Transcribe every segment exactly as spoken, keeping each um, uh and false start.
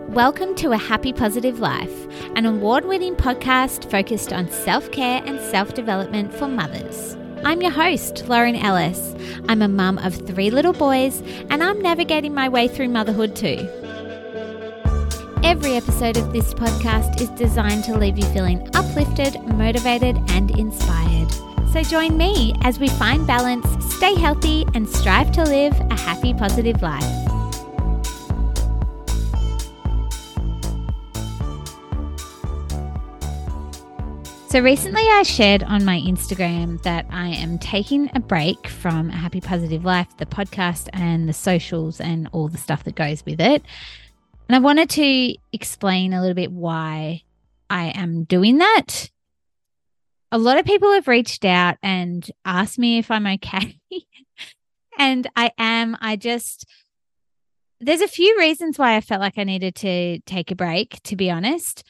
Welcome to A Happy Positive Life, an award-winning podcast focused on self-care and self-development for mothers. I'm your host, Lauren Ellis. I'm a mum of three little boys, and I'm navigating my way through motherhood too. Every episode of this podcast is designed to leave you feeling uplifted, motivated, and inspired. So join me as we find balance, stay healthy, and strive to live a happy, positive life. So recently I shared on my Instagram that I am taking a break from A Happy Positive Life, the podcast and the socials and all the stuff that goes with it. And I wanted to explain a little bit why I am doing that. A lot of people have reached out and asked me if I'm okay. And I am. I just, there's a few reasons why I felt like I needed to take a break, to be honest.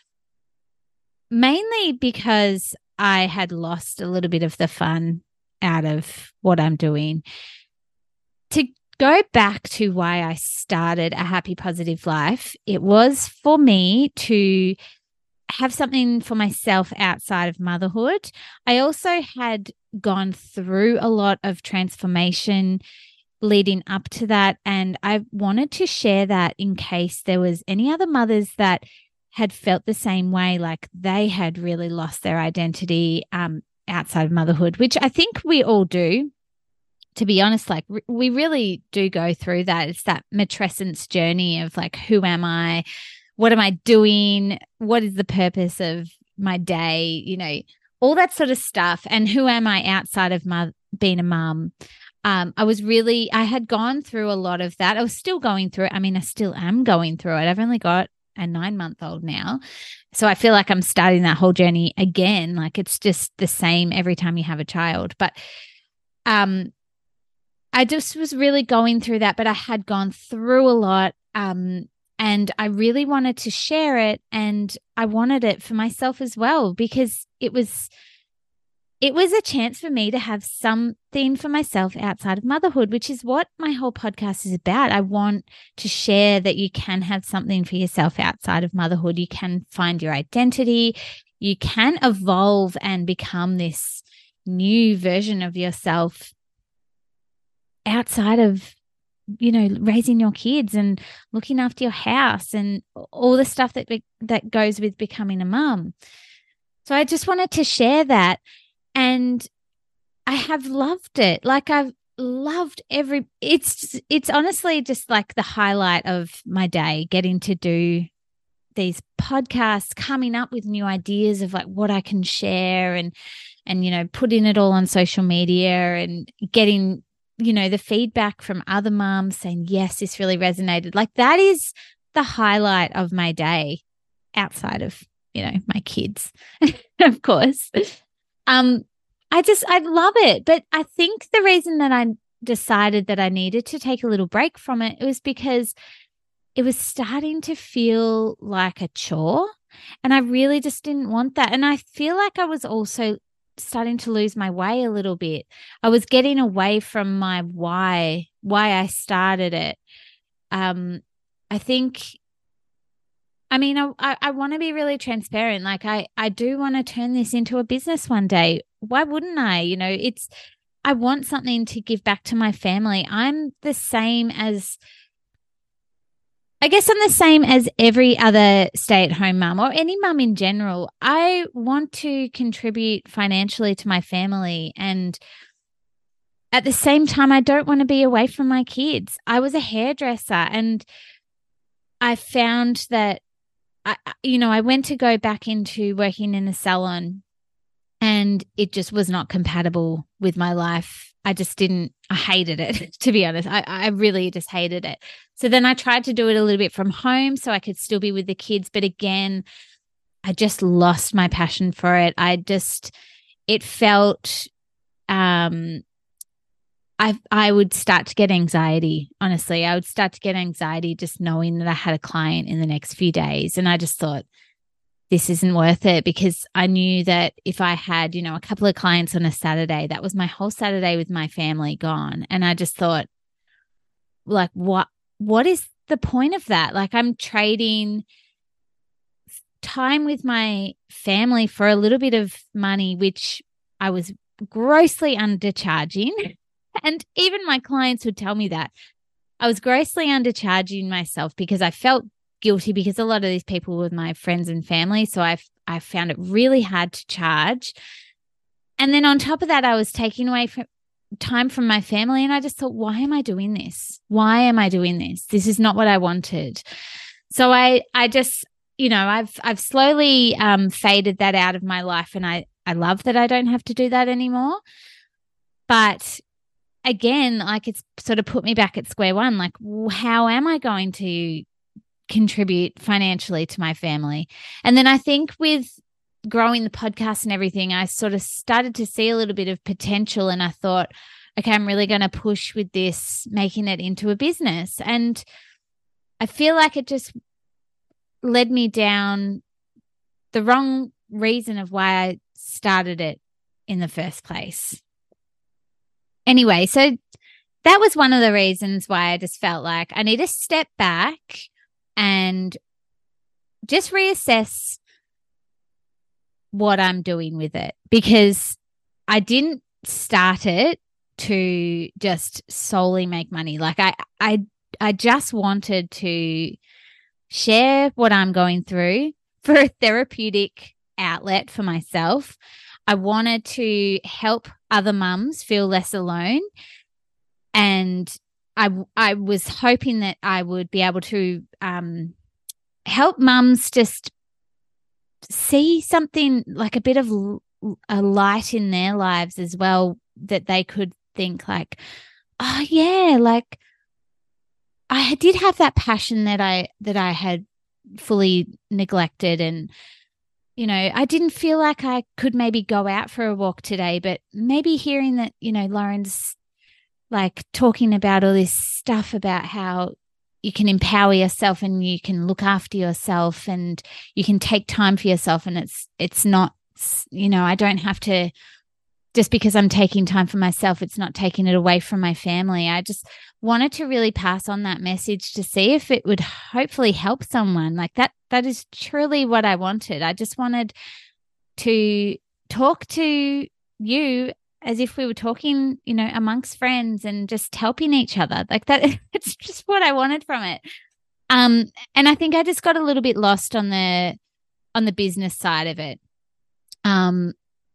Mainly because I had lost a little bit of the fun out of what I'm doing. To go back to why I started A Happy Positive Life, it was for me to have something for myself outside of motherhood. I also had gone through a lot of transformation leading up to that, and I wanted to share that in case there was any other mothers that had felt the same way, like they had really lost their identity um, outside of motherhood, which I think we all do, to be honest. Like re- we really do go through that. It's that matrescence journey of like, who am I? What am I doing? What is the purpose of my day? You know, all that sort of stuff. And who am I outside of mo- being a mum? Um, I was really, I had gone through a lot of that. I was still going through it. I mean, I still am going through it. I've only got a nine-month-old now. So I feel like I'm starting that whole journey again. Like it's just the same every time you have a child. But um, I just was really going through that, but I had gone through a lot um, and I really wanted to share it, and I wanted it for myself as well, because it was it was a chance for me to have something for myself outside of motherhood, which is what my whole podcast is about. I want to share that you can have something for yourself outside of motherhood. You can find your identity. You can evolve and become this new version of yourself outside of, you know, raising your kids and looking after your house and all the stuff that that goes with becoming a mum. So I just wanted to share that. And I have loved it. Like I've loved every, it's, it's honestly just like the highlight of my day, getting to do these podcasts, coming up with new ideas of like what I can share and, and, you know, putting it all on social media and getting, you know, the feedback from other moms saying, yes, this really resonated. Like that is the highlight of my day outside of, you know, my kids, of course. Um, I just, I love it. But I think the reason that I decided that I needed to take a little break from it, it was because it was starting to feel like a chore. And I really just didn't want that. And I feel like I was also starting to lose my way a little bit. I was getting away from my why, why I started it. Um, I think I mean, I, I, I want to be really transparent. Like I, I do want to turn this into a business one day. Why wouldn't I? You know, it's, I want something to give back to my family. I'm the same as, I guess I'm the same as every other stay-at-home mum or any mum in general. I want to contribute financially to my family, and at the same time, I don't want to be away from my kids. I was a hairdresser, and I found that I, you know, I went to go back into working in a salon, and it just was not compatible with my life. I just didn't, I hated it, to be honest. I, I really just hated it. So then I tried to do it a little bit from home so I could still be with the kids. But again, I just lost my passion for it. I just, it felt, um, I I would start to get anxiety, honestly. I would start to get anxiety just knowing that I had a client in the next few days. And I just thought, this isn't worth it, because I knew that if I had, you know, a couple of clients on a Saturday, that was my whole Saturday with my family gone. And I just thought, like, what what is the point of that? Like, I'm trading time with my family for a little bit of money, which I was grossly undercharging. And even my clients would tell me that I was grossly undercharging myself because I felt guilty, because a lot of these people were my friends and family. So I I found it really hard to charge. And then on top of that, I was taking away from time from my family. And I just thought, why am I doing this? Why am I doing this? This is not what I wanted. So I I just, you know, I've I've slowly um, faded that out of my life. And I, I love that I don't have to do that anymore. But again, like, it's sort of put me back at square one. Like, how am I going to contribute financially to my family? And then I think with growing the podcast and everything, I sort of started to see a little bit of potential, and I thought, okay, I'm really going to push with this, making it into a business. And I feel like it just led me down the wrong reason of why I started it in the first place. Anyway, so that was one of the reasons why I just felt like I need to step back and just reassess what I'm doing with it, because I didn't start it to just solely make money. Like, I, I, I just wanted to share what I'm going through for a therapeutic outlet for myself. I wanted to help other mums feel less alone. And I, I was hoping that I would be able to um, help mums just see something, like a bit of a light in their lives as well, that they could think like, oh yeah, like I did have that passion that I, that I had fully neglected. And, you know, I didn't feel like I could maybe go out for a walk today, but maybe hearing that, you know, Lauren's like talking about all this stuff about how you can empower yourself and you can look after yourself and you can take time for yourself. And it's, it's not, you know, I don't have to, just because I'm taking time for myself, it's not taking it away from my family. I just wanted to really pass on that message to see if it would hopefully help someone. Like that, that is truly what I wanted. I just wanted to talk to you as if we were talking, you know, amongst friends and just helping each other. Like that, it's just what I wanted from it. Um, and I think I just got a little bit lost on the, on the business side of it. Um,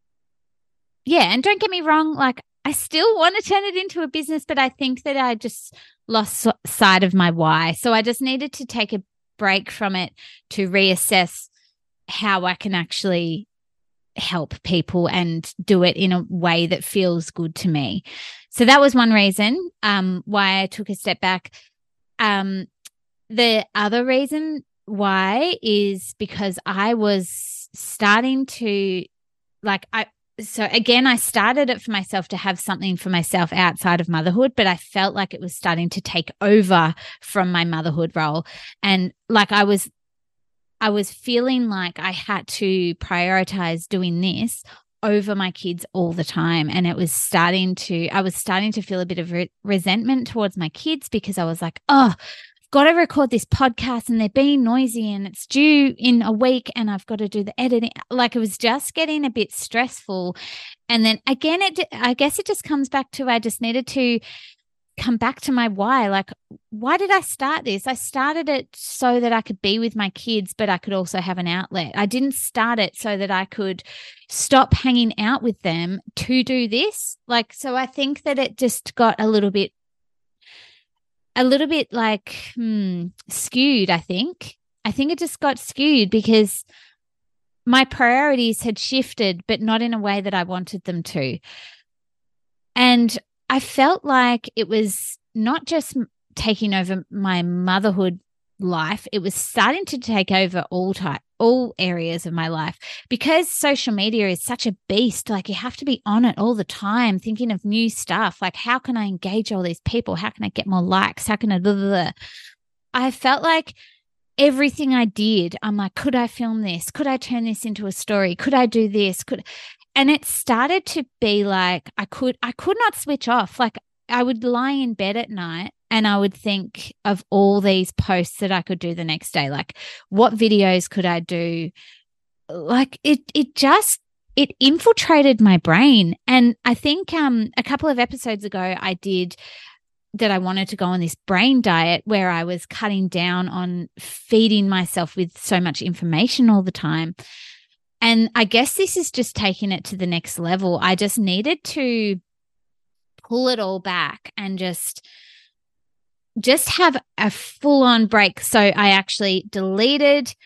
yeah. And don't get me wrong, like I still want to turn it into a business, but I think that I just lost sight of my why. So I just needed to take a break from it to reassess how I can actually help people and do it in a way that feels good to me. So that was one reason um, why I took a step back. Um, the other reason why is because I was starting to like, I, so again, I started it for myself to have something for myself outside of motherhood, but I felt like it was starting to take over from my motherhood role. And like I was I was feeling like I had to prioritize doing this over my kids all the time. And it was starting to, I was starting to feel a bit of re- resentment towards my kids, because I was like, oh, I've got to record this podcast and they're being noisy and it's due in a week and I've got to do the editing. Like it was just getting a bit stressful. And then again, it, I guess it just comes back to, I just needed to come back to my why. Like, why did I start this? I started it so that I could be with my kids, but I could also have an outlet. I didn't start it so that I could stop hanging out with them to do this. Like, so I think that it just got a little bit, a little bit like hmm, skewed, I think. I think it just got skewed because my priorities had shifted, but not in a way that I wanted them to. And I felt like it was not just taking over my motherhood life, it was starting to take over all type, all areas of my life, because social media is such a beast. Like you have to be on it all the time, thinking of new stuff. Like, how can I engage all these people? How can I get more likes? How can I, blah, blah, blah. I felt like everything I did, I'm like, could I film this? Could I turn this into a story? Could I do this? Could And it started to be like I could I could not switch off. Like I would lie in bed at night and I would think of all these posts that I could do the next day. Like, what videos could I do? Like, it, it just, it infiltrated my brain. And I think um, a couple of episodes ago, I did that I wanted to go on this brain diet where I was cutting down on feeding myself with so much information all the time. And I guess this is just taking it to the next level. I just needed to pull it all back and just just have a full-on break. So I actually deleted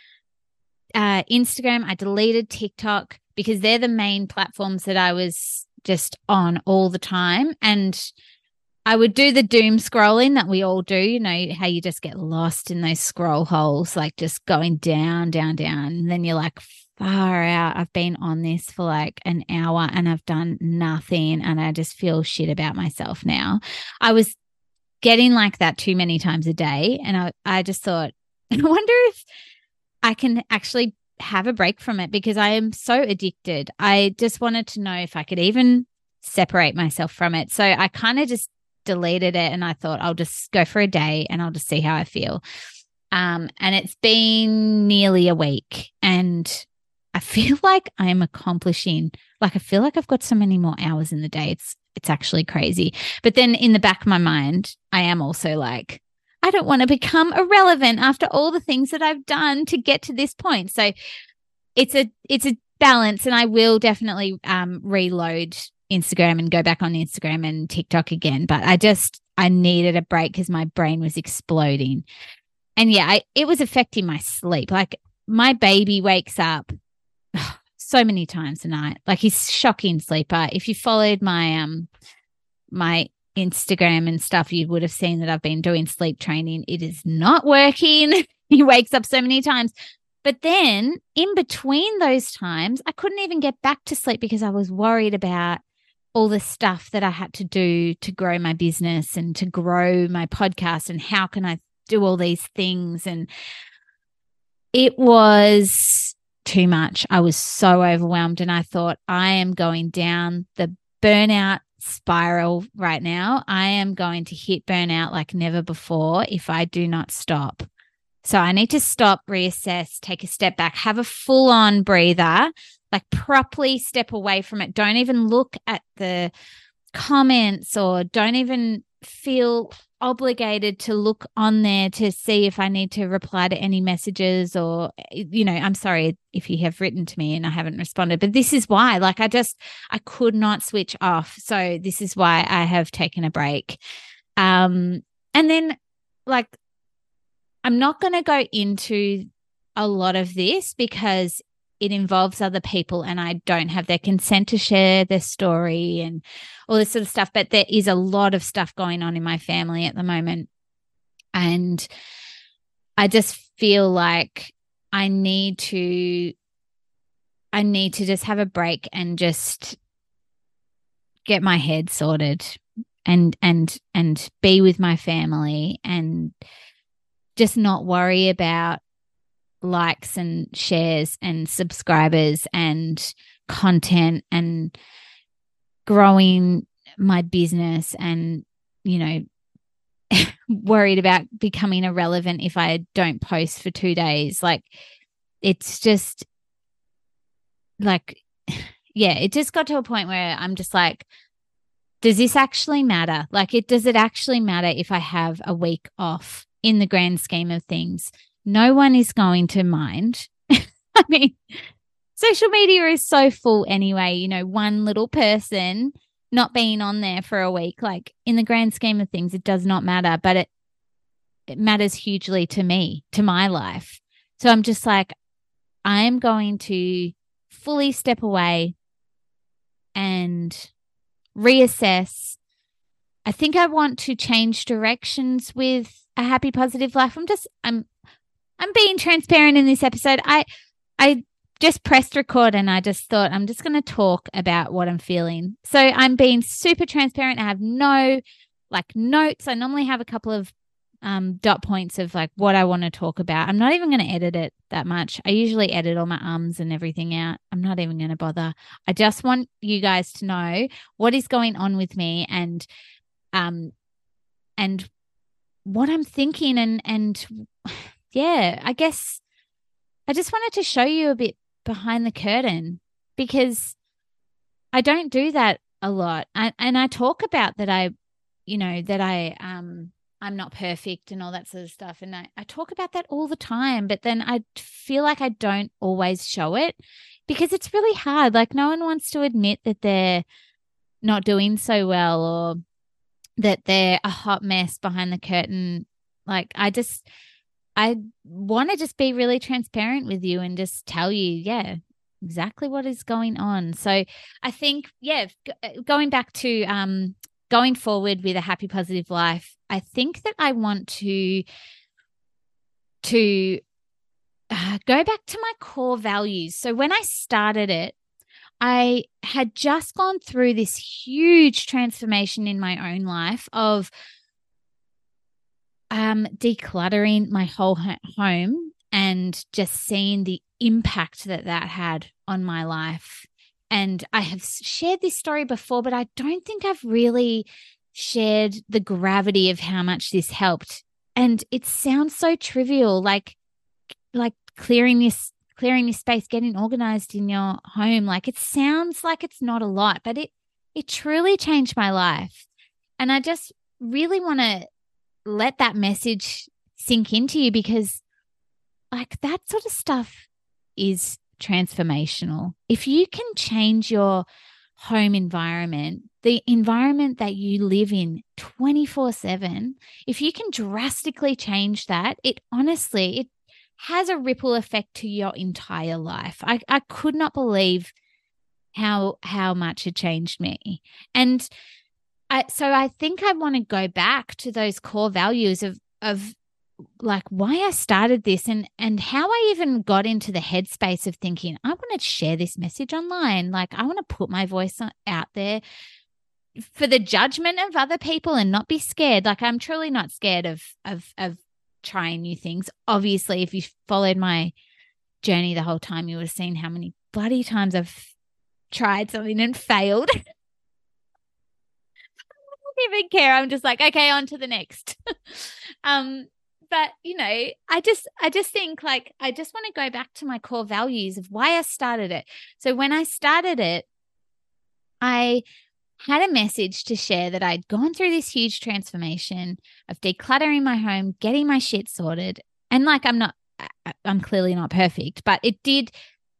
uh, Instagram. I deleted TikTok because they're the main platforms that I was just on all the time. And I would do the doom scrolling that we all do, you know, how you just get lost in those scroll holes, like just going down, down, down. And then you're like, far out. I've been on this for like an hour and I've done nothing. And I just feel shit about myself now. I was getting like that too many times a day. And I, I just thought, I wonder if I can actually have a break from it because I am so addicted. I just wanted to know if I could even separate myself from it. So I kind of just deleted it and I thought I'll just go for a day and I'll just see how I feel. Um, and it's been nearly a week and I feel like I'm accomplishing, like I feel like I've got so many more hours in the day. It's it's actually crazy. But then in the back of my mind, I am also like, I don't want to become irrelevant after all the things that I've done to get to this point. So it's a it's a balance, and I will definitely um, reload Instagram and go back on Instagram and TikTok again. But I just I needed a break because my brain was exploding, and yeah, I, it was affecting my sleep. Like my baby wakes up so many times a night. Like he's shocking sleeper. If you followed my um my Instagram and stuff, you would have seen that I've been doing sleep training. It is not working. He wakes up so many times. But then in between those times, I couldn't even get back to sleep because I was worried about all the stuff that I had to do to grow my business and to grow my podcast and how can I do all these things. And it was too much. I was so overwhelmed and I thought I am going down the burnout spiral right now. I am going to hit burnout like never before if I do not stop. So I need to stop, reassess, take a step back, have a full-on breather, like properly step away from it. Don't even look at the comments or don't even feel obligated to look on there to see if I need to reply to any messages or, you know, I'm sorry if you have written to me and I haven't responded, but this is why, like, I just, I could not switch off. So this is why I have taken a break. Um, and then like, I'm not going to go into a lot of this because it involves other people and I don't have their consent to share their story and all this sort of stuff. But there is a lot of stuff going on in my family at the moment. And I just feel like I need to, I need to just have a break and just get my head sorted and, and, and be with my family and just not worry about likes and shares and subscribers and content and growing my business and, you know, worried about becoming irrelevant if I don't post for two days. Like, it's just like, yeah, it just got to a point where I'm just like, does this actually matter? Like, it does it actually matter if I have a week off in the grand scheme of things? No one is going to mind. I mean, social media is so full anyway, you know, one little person not being on there for a week, like in the grand scheme of things, it does not matter, but it, it matters hugely to me, to my life. So I'm just like, I am going to fully step away and reassess. I think I want to change directions with A Happy Positive Life. I'm just, I'm, I'm being transparent in this episode. I I just pressed record and I just thought I'm just going to talk about what I'm feeling. So I'm being super transparent. I have no like notes. I normally have a couple of um, dot points of like what I want to talk about. I'm not even going to edit it that much. I usually edit all my ums and everything out. I'm not even going to bother. I just want you guys to know what is going on with me and um and what I'm thinking. And, and yeah, I guess I just wanted to show you a bit behind the curtain, because I don't do that a lot. I, and I talk about that I, you know, that I, um, I'm not perfect and all that sort of stuff. And I, I talk about that all the time, but then I feel like I don't always show it because it's really hard. Like, no one wants to admit that they're not doing so well, or that they're a hot mess behind the curtain. Like, I just, I want to just be really transparent with you and just tell you, yeah, exactly what is going on. So I think, yeah, going back to um, going forward with a happy, positive life, I think that I want to, to uh, go back to my core values. So when I started it, I had just gone through this huge transformation in my own life of um, decluttering my whole home and just seeing the impact that that had on my life. And I have shared this story before, but I don't think I've really shared the gravity of how much this helped. And it sounds so trivial, like like clearing this clearing this space, getting organized in your home. Like, it sounds like it's not a lot, but it it truly changed my life. And I just really want to let that message sink into you, because like that sort of stuff is transformational. If you can change your home environment, the environment that you live in twenty-four seven, if you can drastically change that, it honestly, it has a ripple effect to your entire life. I, I could not believe how how much it changed me. And I, so I think I want to go back to those core values of of like why I started this, and and how I even got into the headspace of thinking, I want to share this message online. Like, I want to put my voice out there for the judgment of other people and not be scared. Like, I'm truly not scared of of of trying new things. Obviously, if you followed my journey the whole time, you would have seen how many bloody times I've tried something and failed. I don't even care. I'm just like, okay, on to the next. um, but you know, I just, I just think like, I just want to go back to my core values of why I started it. So when I started it, I had a message to share that I'd gone through this huge transformation of decluttering my home, getting my shit sorted. And like, I'm not, I'm clearly not perfect, but it did,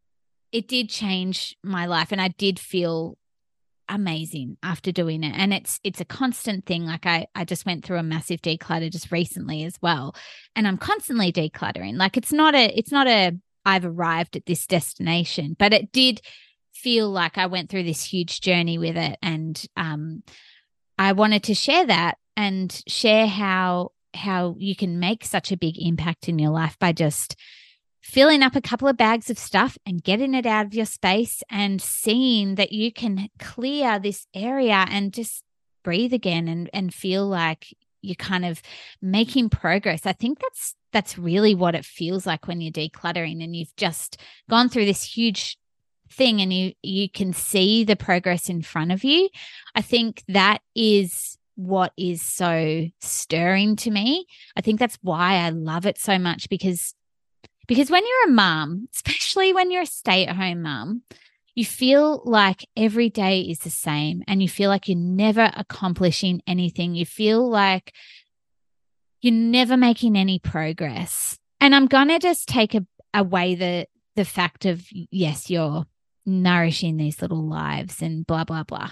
it did change my life. And I did feel amazing after doing it. And it's, it's a constant thing. Like I, I just went through a massive declutter just recently as well. And I'm constantly decluttering. Like, it's not a, it's not a, I've arrived at this destination, but it did feel like I went through this huge journey with it. And um, I wanted to share that and share how how you can make such a big impact in your life by just filling up a couple of bags of stuff and getting it out of your space and seeing that you can clear this area and just breathe again and, and feel like you're kind of making progress. I think that's that's really what it feels like when you're decluttering and you've just gone through this huge thing and you you can see the progress in front of you. I think that is what is so stirring to me. I think that's why I love it so much, because because when you're a mom, especially when you're a stay-at-home mom, you feel like every day is the same and you feel like you're never accomplishing anything. You feel like you're never making any progress. And I'm going to just take a, away the the fact of, yes, you're nourishing these little lives and blah, blah, blah.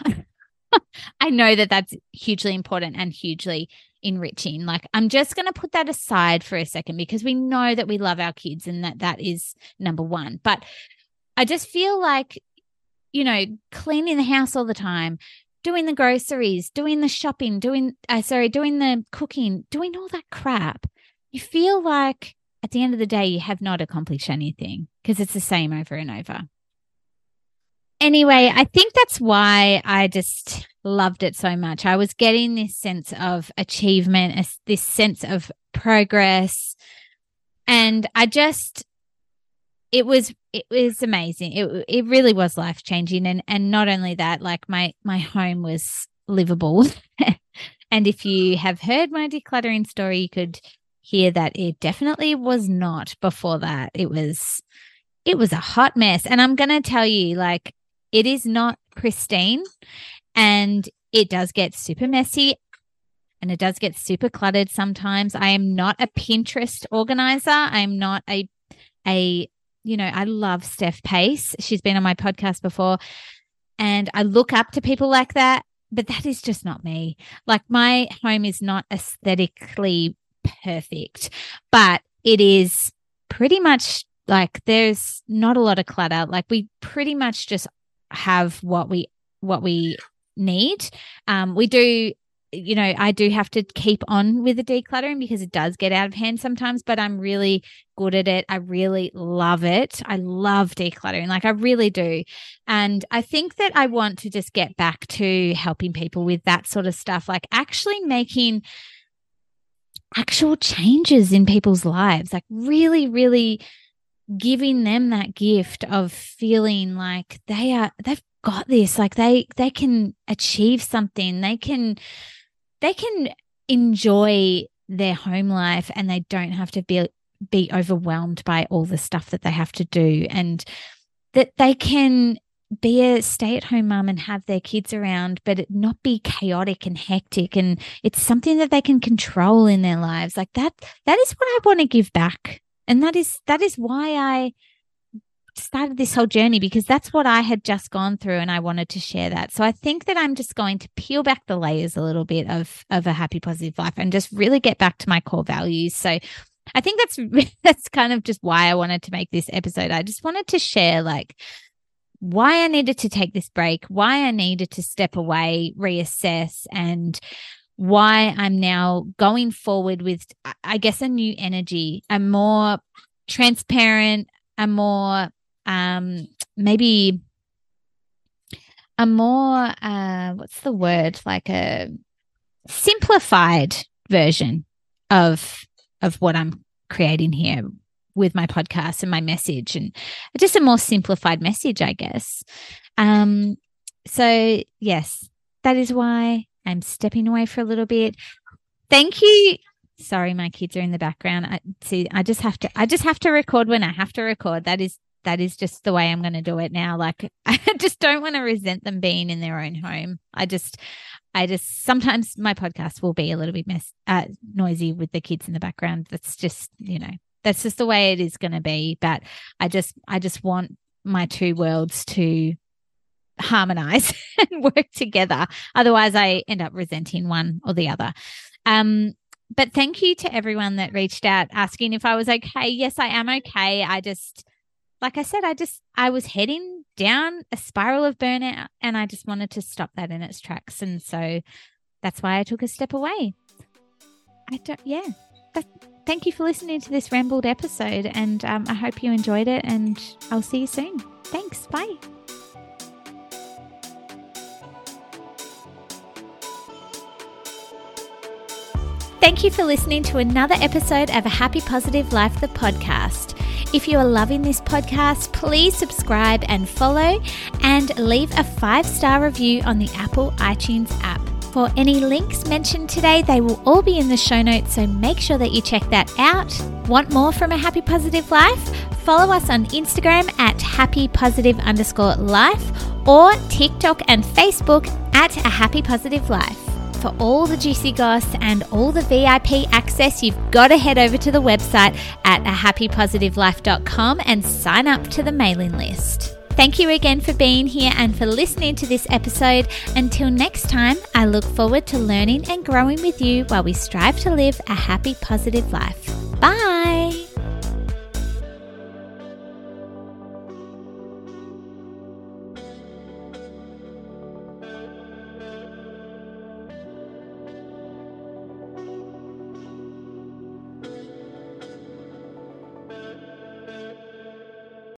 I know that that's hugely important and hugely enriching. Like, I'm just going to put that aside for a second, because we know that we love our kids and that that is number one. But I just feel like, you know, cleaning the house all the time, doing the groceries, doing the shopping, doing, uh, sorry, doing the cooking, doing all that crap, you feel like at the end of the day, you have not accomplished anything because it's the same over and over. Anyway, I think that's why I just loved it so much. I was getting this sense of achievement, this sense of progress. And I just, it was, it was amazing. It it really was life changing. And, and not only that, like my, my home was livable And if you have heard my decluttering story, you could hear that it definitely was not before that. It was, it was a hot mess. And I'm going to tell you, like, it is not pristine and it does get super messy and it does get super cluttered sometimes. I am not a Pinterest organizer. I'm not a, a, you know, I love Steph Pace. She's been on my podcast before and I look up to people like that, but that is just not me. Like, my home is not aesthetically perfect, but it is pretty much like there's not a lot of clutter. Like, we pretty much just have what we, what we need. Um, we do, you know, I do have to keep on with the decluttering because it does get out of hand sometimes, but I'm really good at it. I really love it. I love decluttering. Like, I really do. And I think that I want to just get back to helping people with that sort of stuff, like actually making actual changes in people's lives, like really, really giving them that gift of feeling like they are, they've got this, like they, they can achieve something. They can, they can enjoy their home life and they don't have to be, be overwhelmed by all the stuff that they have to do, and that they can be a stay-at-home mum and have their kids around, but it not be chaotic and hectic, and it's something that they can control in their lives. Like that, that is what I want to give back. And that is, that is why I started this whole journey, because that's what I had just gone through and I wanted to share that. So I think that I'm just going to peel back the layers a little bit of, of a happy, positive life and just really get back to my core values. So I think that's, that's kind of just why I wanted to make this episode. I just wanted to share like why I needed to take this break, why I needed to step away, reassess, and why I'm now going forward with, I guess, a new energy, a more transparent, a more um, maybe a more, uh, what's the word, like a simplified version of of what I'm creating here with my podcast and my message, and just a more simplified message, I guess. Um, so yes, that is why I'm stepping away for a little bit. Thank you. Sorry, my kids are in the background. I see. I just have to. I just have to record when I have to record. That is. That is just the way I'm going to do it now. Like, I just don't want to resent them being in their own home. I just. I just sometimes my podcast will be a little bit mess uh, noisy with the kids in the background. That's just, you know, that's just the way it is going to be. But I just. I just want my two worlds to harmonize and work together. Otherwise, I end up resenting one or the other. Um. But thank you to everyone that reached out asking if I was okay. Yes, I am okay. I just, like I said, I just, I was heading down a spiral of burnout and I just wanted to stop that in its tracks. And so that's why I took a step away. I don't, yeah. But thank you for listening to this rambled episode, and um, I hope you enjoyed it, and I'll see you soon. Thanks. Bye. Thank you for listening to another episode of A Happy Positive Life, the podcast. If you are loving this podcast, please subscribe and follow, and leave a five-star review on the Apple iTunes app. For any links mentioned today, they will all be in the show notes, so make sure that you check that out. Want more from A Happy Positive Life? Follow us on Instagram at happy positive underscore life, or TikTok and Facebook at A Happy Positive Life. For all the juicy goss and all the V I P access, you've got to head over to the website at a happy positive life dot com and sign up to the mailing list. Thank you again for being here and for listening to this episode. Until next time, I look forward to learning and growing with you while we strive to live a happy, positive life. Bye.